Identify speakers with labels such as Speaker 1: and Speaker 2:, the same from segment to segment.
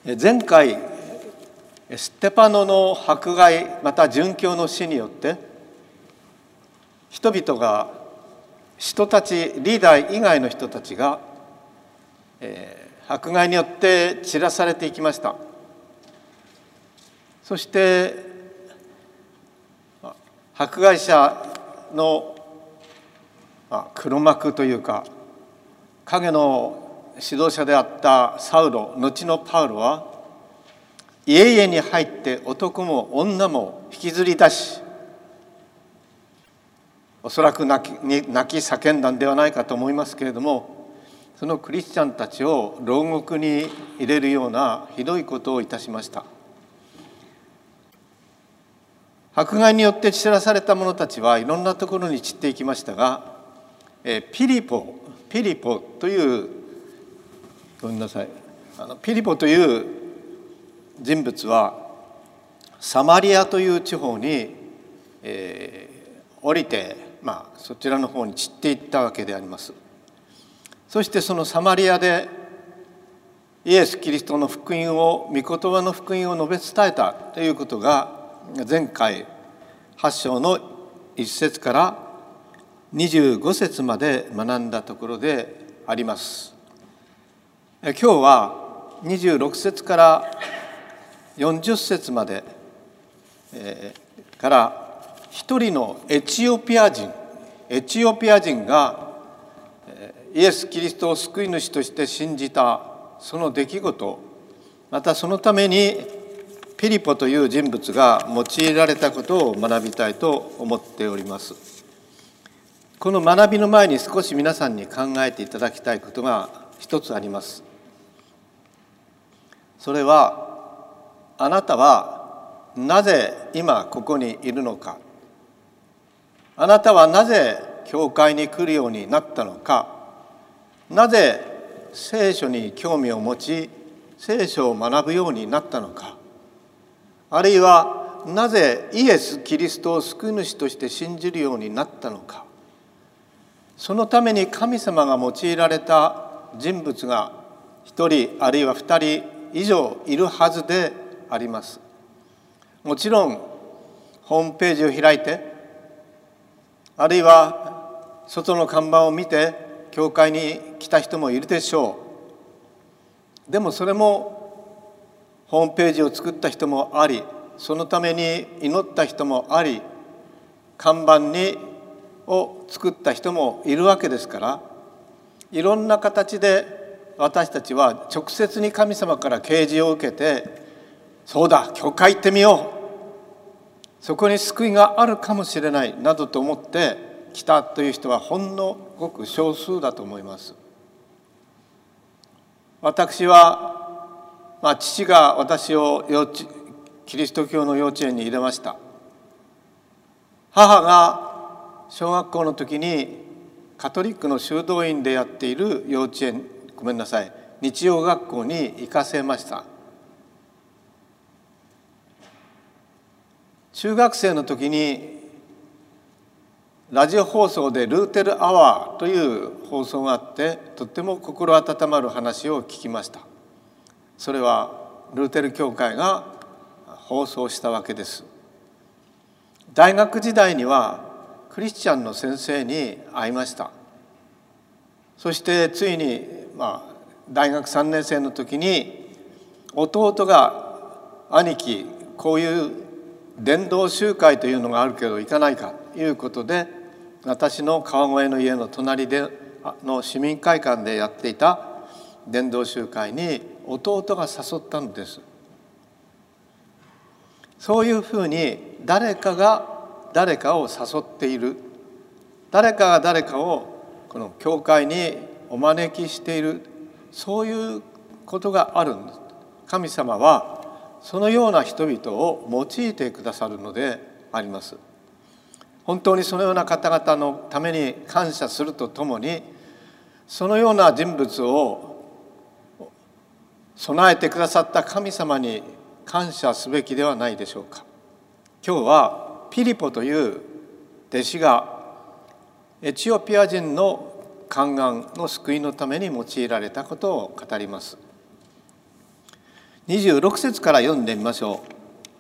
Speaker 1: 前回ステパノの迫害また殉教の死によって人々が人たちリーダー以外の人たちが迫害によって散らされていきました。そして迫害者の黒幕というか影の指導者であったサウロ、後のパウロは家々に入って男も女も引きずり出し、おそらく泣き叫んだんではないかと思いますけれども、そのクリスチャンたちを牢獄に入れるようなひどいことをいたしました。迫害によって散らされた者たちはいろんなところに散っていきましたが、ピリポというピリポという人物はサマリアという地方に、降りて、そちらの方に散っていったわけであります。そしてそのサマリアでイエス・キリストの福音を、御言葉の福音を述べ伝えたということが前回8章の1節から25節まで学んだところであります。今日は26節から40節までから一人のエチオピア人がイエス・キリストを救い主として信じたその出来事、またそのためにピリポという人物が用いられたことを学びたいと思っております。この学びの前に少し皆さんに考えていただきたいことが一つあります。それは、あなたはなぜ今ここにいるのか、あなたはなぜ教会に来るようになったのか、なぜ聖書に興味を持ち聖書を学ぶようになったのか、あるいはなぜイエス・キリストを救い主として信じるようになったのか、そのために神様が用いられた人物が一人あるいは二人以上いるはずであります。もちろんホームページを開いて、あるいは外の看板を見て教会に来た人もいるでしょう。でもそれもホームページを作った人もあり、そのために祈った人もあり、看板を作った人もいるわけですから、いろんな形で私たちは直接に神様から啓示を受けて、そうだ、教会行ってみよう、そこに救いがあるかもしれないなどと思って来たという人はほんのごく少数だと思います。私は、父が私をキリスト教の幼稚園に入れました。母が小学校の時にカトリックの修道院でやっている日曜学校に行かせました。中学生の時にラジオ放送でルーテルアワーという放送があって、とっても心温まる話を聞きました。それはルーテル教会が放送したわけです。大学時代にはクリスチャンの先生に会いました。そしてついに大学3年生の時に弟が兄貴、こういう伝道集会というのがあるけど行かないかということで、私の川越の家の隣での市民会館でやっていた伝道集会に弟が誘ったのです。そういうふうに誰かが誰かを誘っている、誰かが誰かをこの教会にお招きしている、そういうことがあるんです。神様はそのような人々を用いてくださるのであります。本当にそのような方々のために感謝するとともに、そのような人物を備えてくださった神様に感謝すべきではないでしょうか。今日はピリポという弟子がエチオピア人の宦官の救いのために用いられたことを語ります。 26節から読んでみましょう。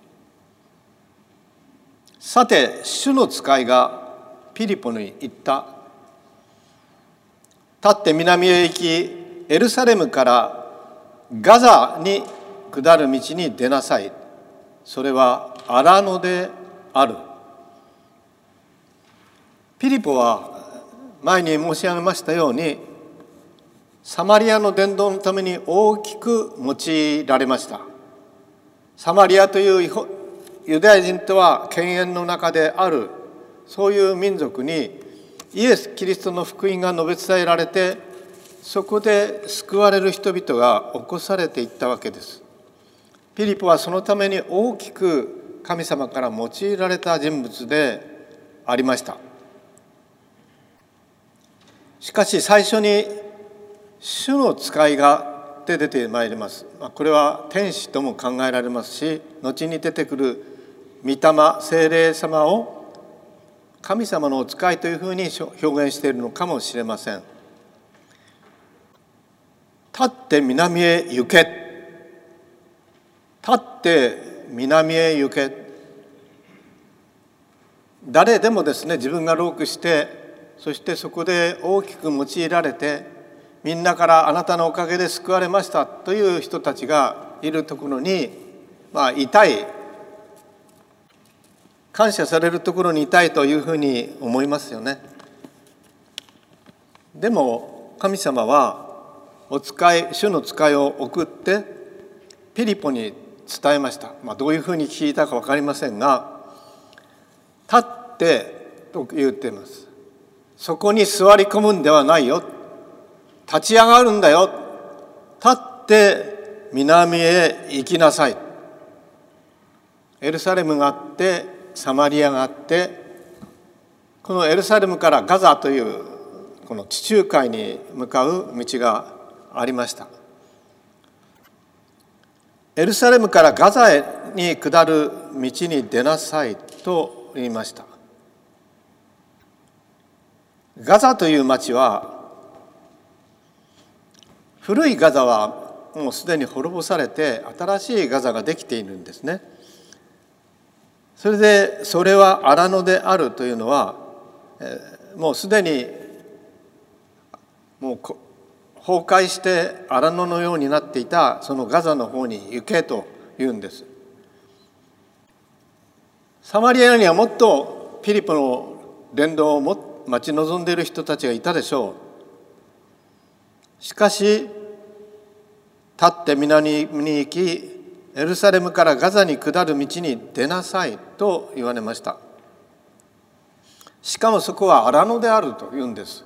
Speaker 1: さて、主の使いがピリポに言った。立って南へ行き、エルサレムからガザに下る道に出なさい。それは荒野である。ピリポは前に申し上げましたように、サマリアの伝道のために大きく用いられました。サマリアというユダヤ人とは犬猿の中である、そういう民族にイエス・キリストの福音が述べ伝えられて、そこで救われる人々が起こされていったわけです。ピリポはそのために大きく神様から用いられた人物でありました。しかし最初に主の使いが出てまいります。これは天使とも考えられますし、後に出てくる御霊、聖霊様を神様のお使いというふうに表現しているのかもしれません。立って南へ行け。立って南へ行け。誰でもですね、自分が労苦して、そしてそこで大きく用いられて、みんなからあなたのおかげで救われましたという人たちがいるところに、いたい、感謝されるところにいたいというふうに思いますよね。でも神様は主の使いを送ってピリポに伝えました。どういうふうに聞いたか分かりませんが、立ってと言っています。そこに座り込むんではないよ。立ち上がるんだよ。立って南へ行きなさい。エルサレムがあってサマリアがあって、このエルサレムからガザというこの地中海に向かう道がありました。エルサレムからガザに下る道に出なさいと言いました。ガザという町は、古いガザはもうすでに滅ぼされて新しいガザができているんですね。それでそれは荒野であるというのは、もうすでにもう崩壊して荒野のようになっていたそのガザの方に行けと言うんです。サマリアにはもっとピリポの伝道を待ち望んでいる人たちがいたでしょう。しかし立って南に行き、エルサレムからガザに下る道に出なさいと言われました。しかもそこは荒野であると言うんです。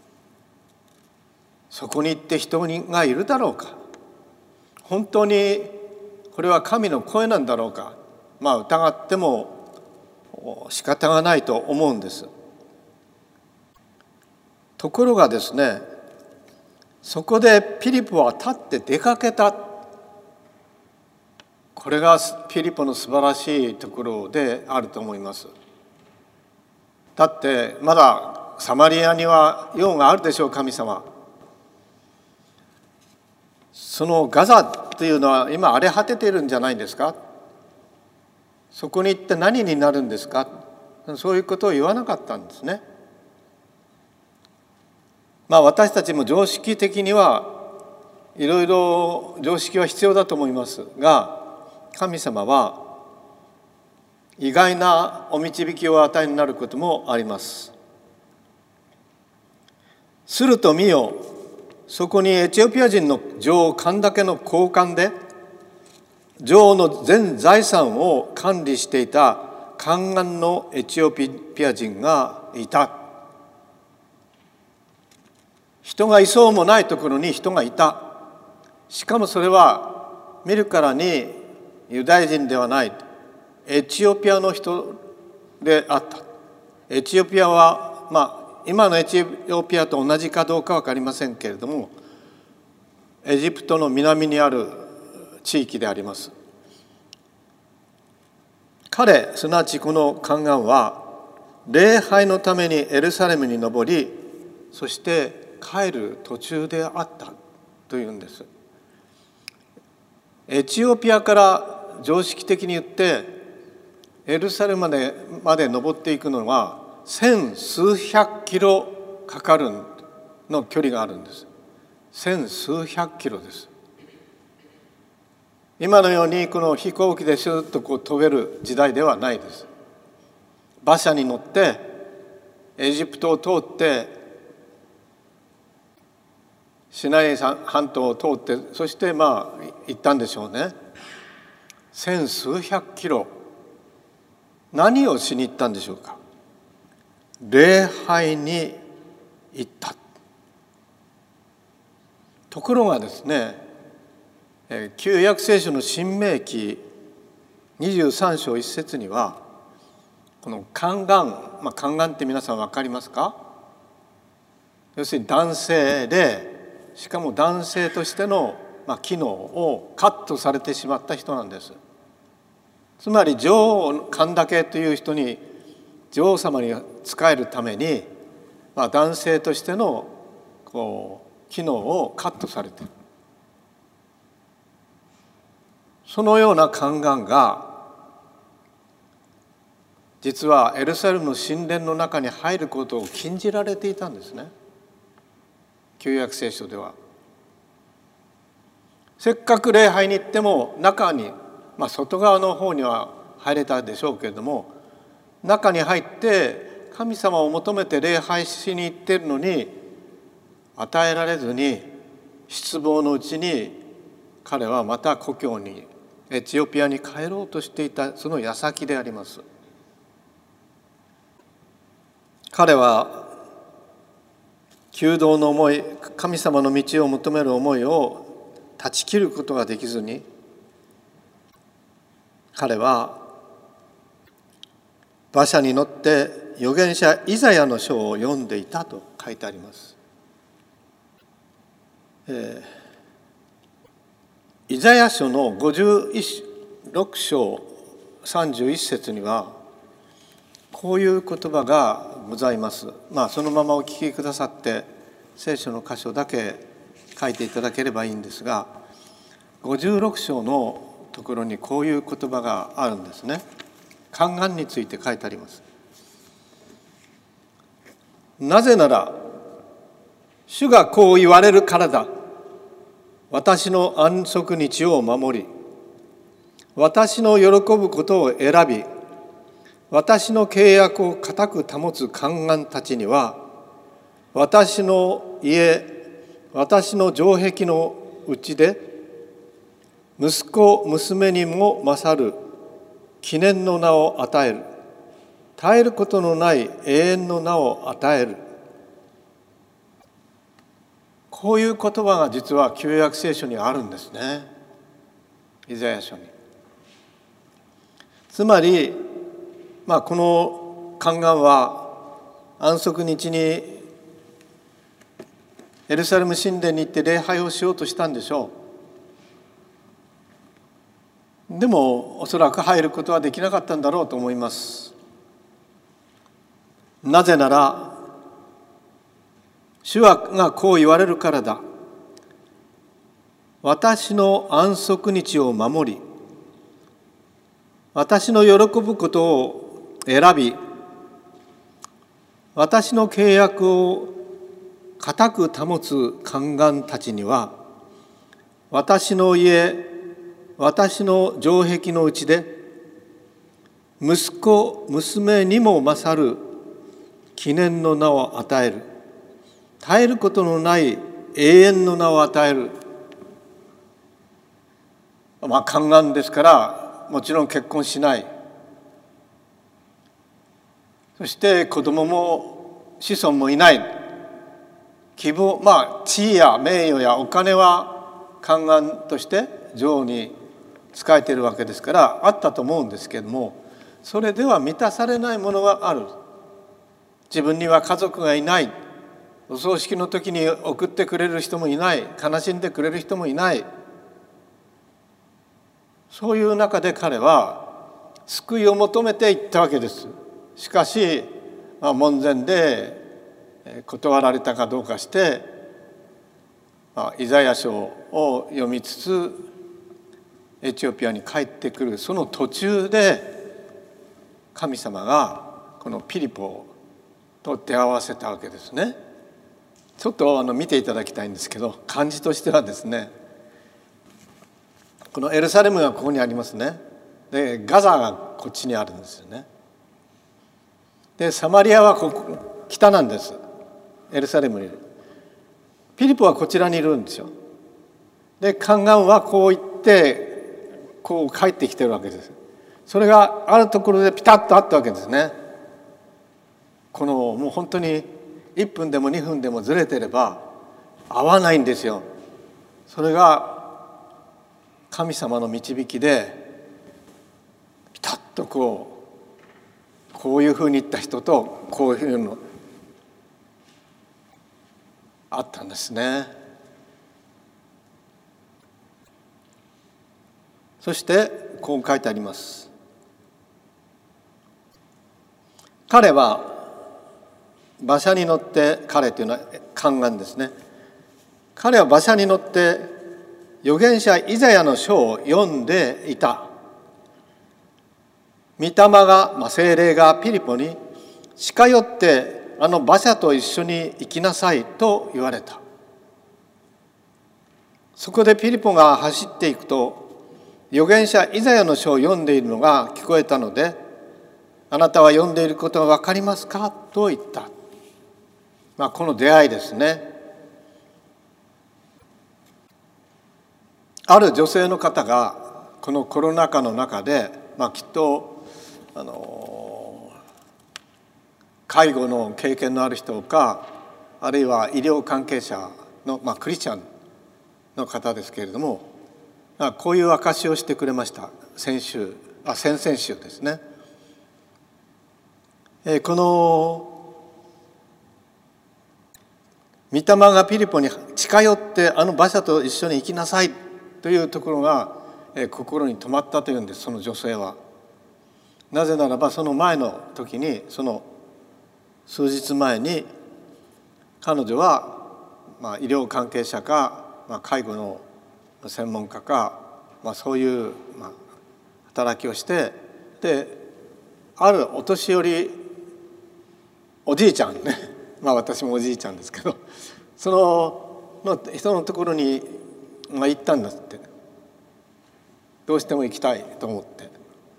Speaker 1: そこに行って人がいるだろうか。本当にこれは神の声なんだろうか。疑っても仕方がないと思うんです。ところがですね、そこでピリポは立って出かけた。これがピリポの素晴らしいところであると思います。だってまだサマリアには用があるでしょう、神様。そのガザというのは今荒れ果てているんじゃないですか。そこに行って何になるんですか。そういうことを言わなかったんですね。私たちも常識的にはいろいろ常識は必要だと思いますが、神様は意外なお導きをお与えになることもあります。すると見よ、そこにエチオピア人の女王カンダケの高官で、女王の全財産を管理していた宦官のエチオピア人がいた。人がいそうもないところに人がいた。しかもそれは見るからにユダヤ人ではない、エチオピアの人であった。エチオピアは、今のエチオピアと同じかどうか分かりませんけれども、エジプトの南にある地域であります。彼、すなわちこの宦官は礼拝のためにエルサレムに登り、そして帰る途中であったというんです。 エチオピアから常識的に言ってエルサレムまで登っていくのは千数百キロかかるの距離があるんです。千数百キロです。今のようにこの飛行機でシュッと飛べる時代ではないです。馬車に乗ってエジプトを通ってシナイ半島を通って、そして行ったんでしょうね。千数百キロ、何をしに行ったんでしょうか。礼拝に行った。ところがですね、旧約聖書の新明記23章1節には、この宦官、宦官って皆さん分かりますか。要するに男性で、しかも男性としての機能をカットされてしまった人なんです。つまり女王神田家という人に、女王様に仕えるために、男性としての機能をカットされている。そのような宦官が実はエルサレムの神殿の中に入ることを禁じられていたんですね、旧約聖書では。せっかく礼拝に行っても中に、外側の方には入れたでしょうけれども、中に入って神様を求めて礼拝しに行っているのに与えられずに、失望のうちに彼はまた故郷にエチオピアに帰ろうとしていた、その矢先であります。彼は求道の思い、神様の道を求める思いを断ち切ることができずに、彼は馬車に乗って預言者イザヤの書を読んでいたと書いてあります。イザヤ書の56章31節にはこういう言葉がございます。そのままお聞きくださって聖書の箇所だけ書いていただければいいんですが、56章のところにこういう言葉があるんですね。宦官について書いてあります。なぜなら主がこう言われるからだ。私の安息日を守り、私の喜ぶことを選び、私の契約を固く保つ宦官たちには、私の家、私の城壁のうちで、息子、娘にも勝る記念の名を与える。絶えることのない永遠の名を与える。こういう言葉が実は旧約聖書にあるんですね。イザヤ書に。つまり、この宦官は安息日にエルサレム神殿に行って礼拝をしようとしたんでしょう。でもおそらく入ることはできなかったんだろうと思います。なぜなら主がこう言われるからだ。私の安息日を守り、私の喜ぶことを選び、私の契約を固く保つ宦官たちには、私の家、私の城壁のうちで、息子、娘にも勝る記念の名を与える。絶えることのない永遠の名を与える。宦官ですからもちろん結婚しない。そして子供も子孫もいない。希望、地位や名誉やお金は宦官として女王に仕えているわけですからあったと思うんですけれども、それでは満たされないものがある。自分には家族がいない。お葬式の時に送ってくれる人もいない。悲しんでくれる人もいない。そういう中で彼は救いを求めていったわけです。しかし、門前で断られたかどうかして、イザヤ書を読みつつエチオピアに帰ってくるその途中で神様がこのピリポと出会わせたわけですね。ちょっと見ていただきたいんですけど、漢字としてはですね、このエルサレムがここにありますね。でガザがこっちにあるんですよね。でサマリアはここ北なんです。エルサレムにいる。ピリポはこちらにいるんですよ。でカンガンはこう行ってこう帰ってきてるわけです。それがあるところでピタッとあったわけですね。このもう本当に1分でも2分でもずれてれば合わないんですよ。それが神様の導きでピタッとこういうふうに言った人とこういうのあったんですね。そしてこう書いてあります。彼は馬車に乗って、彼というのは宦官ですね。彼は馬車に乗って預言者イザヤの書を読んでいた。御霊が、聖霊がピリポに近寄ってあの馬車と一緒に行きなさいと言われた。そこでピリポが走っていくと預言者イザヤの書を読んでいるのが聞こえたので、あなたは読んでいることが分かりますかと言った。この出会いですね。ある女性の方がこのコロナ禍の中で、きっと介護の経験のある人か、あるいは医療関係者の、クリスチャンの方ですけれども、こういう証しをしてくれました。先々週ですね。この御霊がピリポに近寄ってあの馬車と一緒に行きなさいというところが心に留まったというんです。その女性はなぜならば、その前の時に、その数日前に彼女は医療関係者か、介護の専門家か、そういう働きをして、であるお年寄りおじいちゃんね、私もおじいちゃんですけど、その人のところに行ったんだって。どうしても行きたいと思って。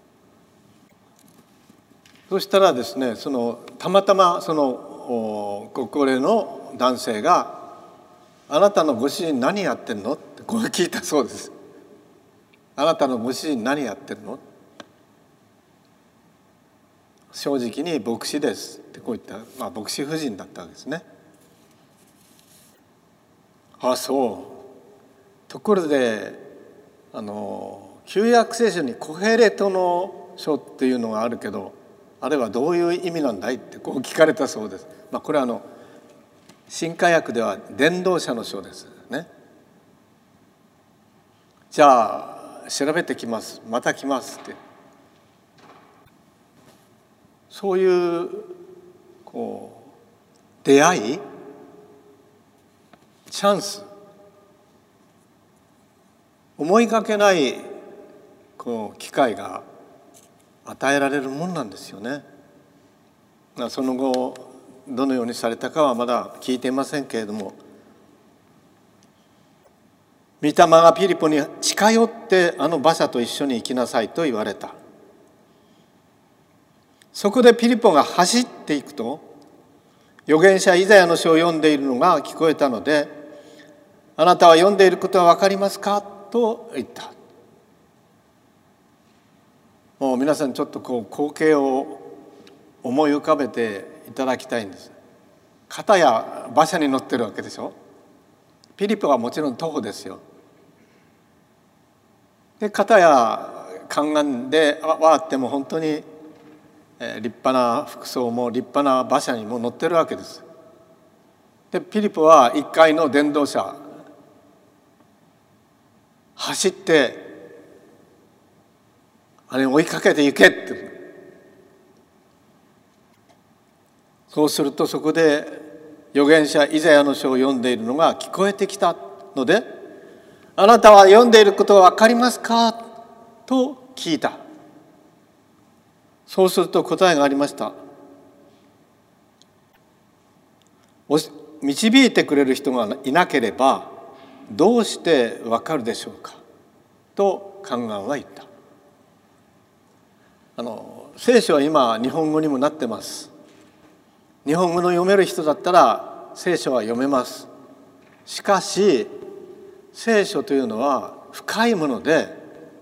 Speaker 1: そしたらですね、たまたまご高齢の男性が「あなたのご主人何やってんの?」ってこう聞いたそうです。あなたのご主人何やってるの？正直に牧師ですってこう言った、牧師夫人だったわけですね。そう。ところで旧約聖書にコヘレトの書っていうのがあるけど、あれはどういう意味なんだいってこう聞かれたそうです。これは新化訳では伝道者の書ですね。じゃあ調べてきます、また来ますって、そういう出会い、チャンス、思いがけない機会が与えられるもんなんですよね。その後どのようにされたかはまだ聞いていませんけれども、御霊がピリポに近寄ってあの馬車と一緒に行きなさいと言われた。そこでピリポが走っていくと、預言者イザヤの書を読んでいるのが聞こえたので、あなたは読んでいることは分かりますかと言った。もう皆さんちょっと光景を思い浮かべていただきたいんです。片や馬車に乗ってるわけでしょ。ピリポはもちろん徒歩ですよ。で片や宦官であっても本当に立派な服装も立派な馬車にも乗ってるわけです。でピリポは一階の伝道者、走ってあれ追いかけて行けって。そうするとそこで預言者イザヤの書を読んでいるのが聞こえてきたので、あなたは読んでいることは分かりますかと聞いた。そうすると答えがありました。導いてくれる人がいなければどうしてわかるでしょうかとカンガンは言った。聖書は今日本語にもなってます。日本語の読める人だったら聖書は読めます。しかし聖書というのは深いもので、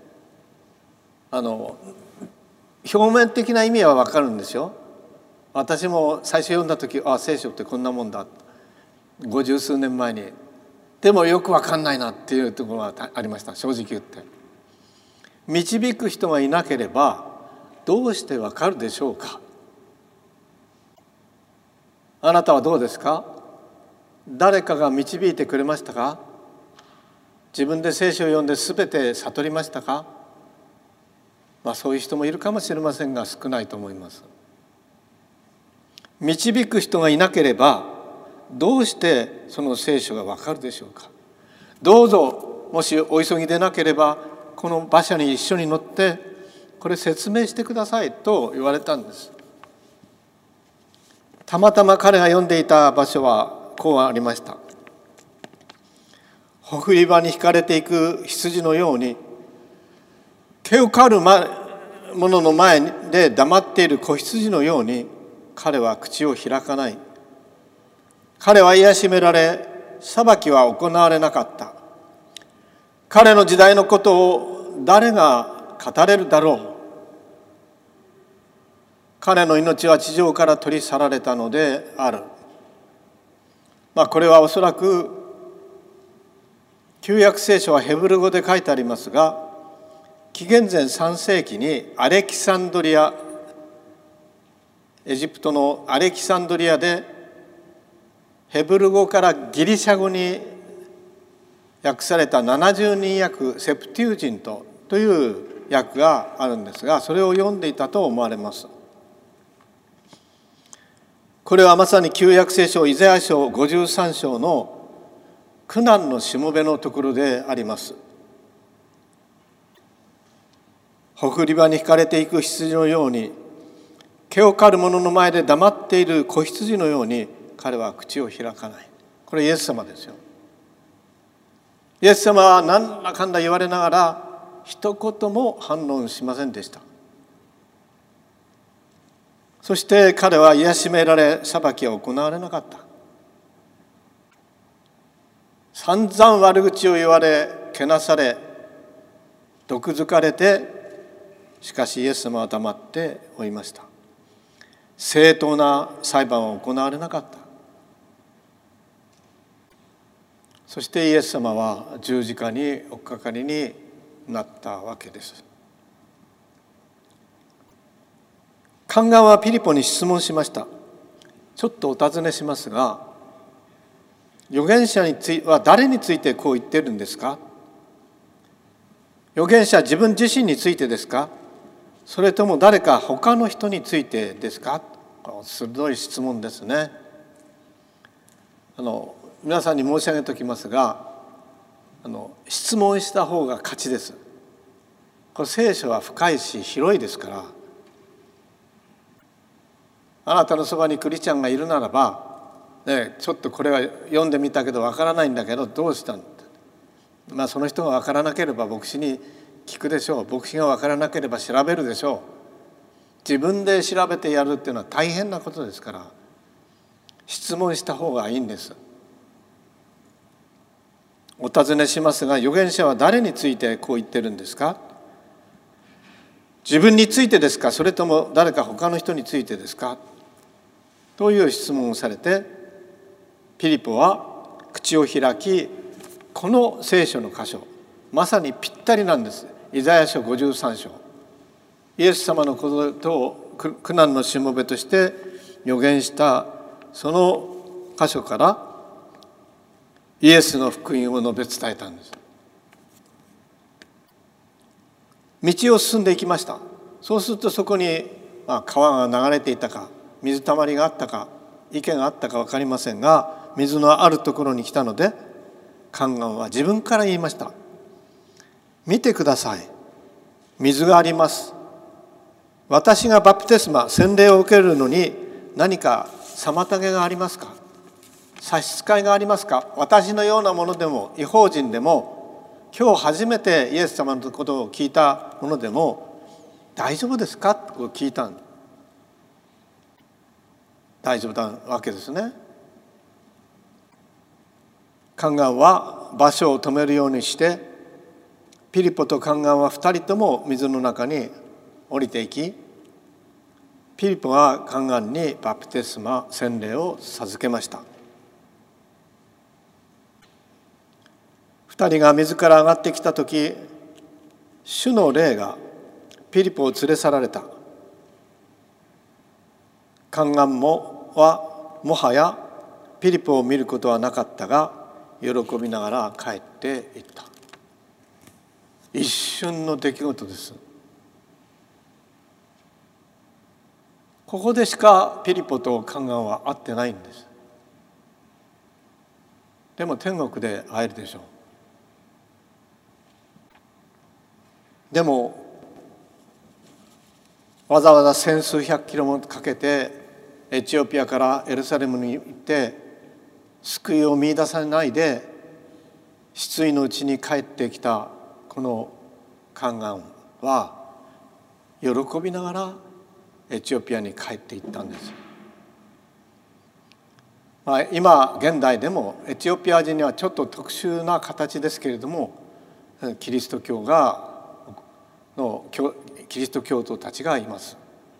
Speaker 1: 表面的な意味はわかるんですよ。私も最初読んだ時、聖書ってこんなもんだ、50数年前に。でもよくわかんないなっていうところがありました、正直言って。導く人がいなければどうしてわかるでしょうか。あなたはどうですか？誰かが導いてくれましたか？自分で聖書を読んで全て悟りましたか？そういう人もいるかもしれませんが、少ないと思います。導く人がいなければどうしてその聖書がわかるでしょうか。どうぞ、もしお急ぎでなければこの馬車に一緒に乗ってこれ説明してくださいと言われたんです。たまたま彼が読んでいた場所はこうありました。ほふり場に引かれていく羊のように、毛を刈るものの前で黙っている子羊のように彼は口を開かない。彼は癒しめられ、裁きは行われなかった。彼の時代のことを誰が語れるだろう。彼の命は地上から取り去られたのである。これはおそらく旧約聖書はヘブル語で書いてありますが、紀元前3世紀にアレキサンドリア、エジプトのアレキサンドリアでヘブル語からギリシャ語に訳された70人訳、セプテュージントという訳があるんですが、それを読んでいたと思われます。これはまさに旧約聖書イザヤ書53章の苦難のしもべのところであります。ほふり場に引かれていく羊のように、毛を刈る者の前で黙っている子羊のように彼は口を開かない。これイエス様ですよ。イエス様は何だかんだ言われながら一言も反論しませんでした。そして彼は癒しめられ、裁きは行われなかった。散々悪口を言われ、けなされ、毒づかれて、しかしイエス様は黙っておりました。正当な裁判は行われなかった。そしてイエス様は十字架におかかりになったわけです。カンガンはピリポに質問しました。ちょっとお尋ねしますが、預言者は誰についてこう言っているんですか？預言者は自分自身についてですか？それとも誰か他の人についてですか？鋭い質問ですね。皆さんに申し上げておきますが、質問した方が勝ちです。これ聖書は深いし広いですから、あなたのそばにクリスチャンがいるならば、ちょっとこれは読んでみたけどわからないんだけどどうしたんだ。その人がわからなければ牧師に聞くでしょう。牧師がわからなければ調べるでしょう。自分で調べてやるっていうのは大変なことですから、質問した方がいいんです。お尋ねしますが、預言者は誰についてこう言ってるんですか？自分についてですか？それとも誰か他の人についてですか？という質問をされて、ピリポは口を開き、この聖書の箇所、まさにぴったりなんです。イザヤ書53章。イエス様のことを苦難のしもべとして預言したその箇所からイエスの福音を述べ伝えたんです。道を進んでいきました。そうするとそこに川が流れていたか、水たまりがあったか、池があったか分かりませんが、水のあるところに来たので、カンガンは自分から言いました。見てください。 水があります。私がバプテスマ、洗礼を受けるのに何か妨げがありますか？差し支えがありますか？私のようなものでも、異邦人でも、今日初めてイエス様のことを聞いたものでも大丈夫ですかと聞いたん。大丈夫なわけですね。宦官は場所を止めるようにして、ピリポと宦官は2人とも水の中に降りていき、ピリポは宦官にバプテスマ、洗礼を授けました。2人が水から上がってきたとき、主の霊がピリポを連れ去られた。宦官もはやピリポを見ることはなかったが、喜びながら帰っていった。一瞬の出来事です。ここでしかピリポと宦官は会ってないんです。でも天国で会えるでしょう。でもわざわざ千数百キロもかけてエチオピアからエルサレムに行って救いを見出さないで失意のうちに帰ってきたこの宦官は喜びながらエチオピアに帰っていったんです。今現代でもエチオピア人にはちょっと特殊な形ですけれども、キリスト教徒たちがいます。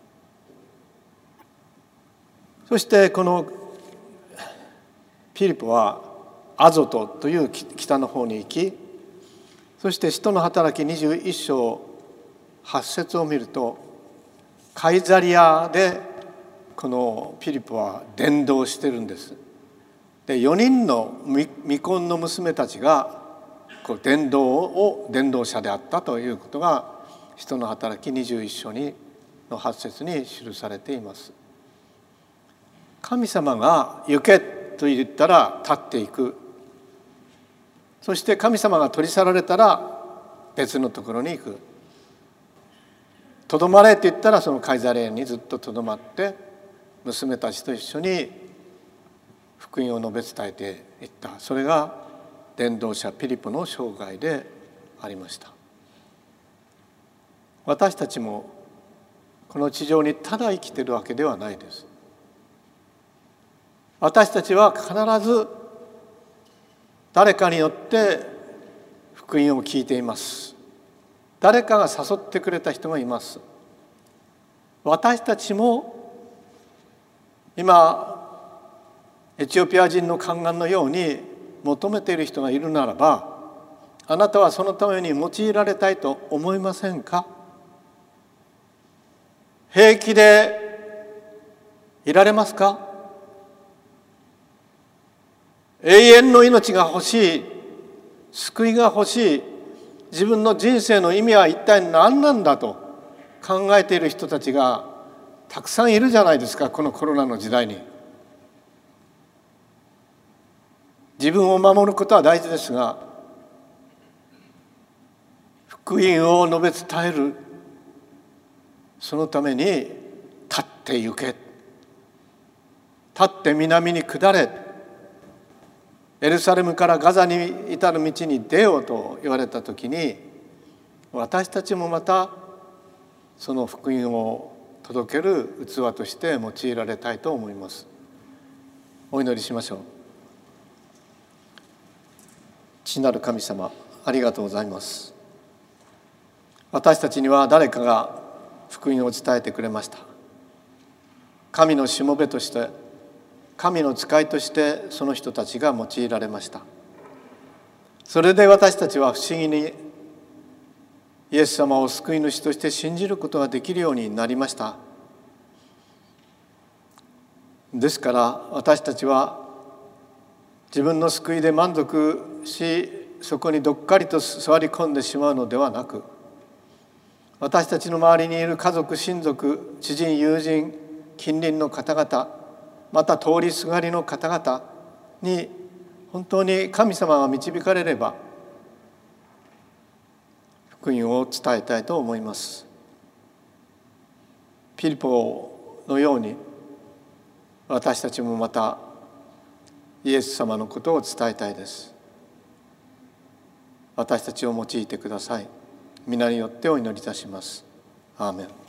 Speaker 1: そしてこのピリポはアゾトという北の方に行き、そして使徒の働き21章8節を見ると、カイザリアでこのピリポは伝道してるんです。で、4人の未婚の娘たちが伝道者であったということが使徒の働き21章の8節に記されています。神様が行けと言ったら立っていく。そして神様が取り去られたら別のところに行く。とどまれって言ったらそのカイザレアにずっととどまって娘たちと一緒に福音を述べ伝えていった。それが伝道者ピリポの生涯でありました。私たちもこの地上にただ生きているわけではないです。私たちは必ず誰かによって福音を聞いています。誰かが誘ってくれた人がいます。私たちも今エチオピア人の宦官のように求めている人がいるならば、あなたはそのために用いられたいと思いませんか？平気でいられますか？永遠の命が欲しい、救いが欲しい、自分の人生の意味は一体何なんだと考えている人たちがたくさんいるじゃないですか、このコロナの時代に。自分を守ることは大事ですが、福音を述べ伝える、そのために立って行け、立って南に下れ、エルサレムからガザに至る道に出ようと言われたときに、私たちもまたその福音を届ける器として用いられたいと思います。お祈りしましょう。父なる神様、ありがとうございます。私たちには誰かが福音を伝えてくれました。神のしもべとして、神の使いとしてその人たちが用いられました。それで私たちは不思議にイエス様を救い主として信じることができるようになりました。ですから私たちは自分の救いで満足し、そこにどっかりと座り込んでしまうのではなく、私たちの周りにいる家族、親族、知人、友人、近隣の方々、また通りすがりの方々に本当に神様が導かれれば、福福音を伝えたいと思います。ピリポのように私たちもまたイエス様のことを伝えたいです。私たちを用いてください。皆によってお祈りいたします。アーメン。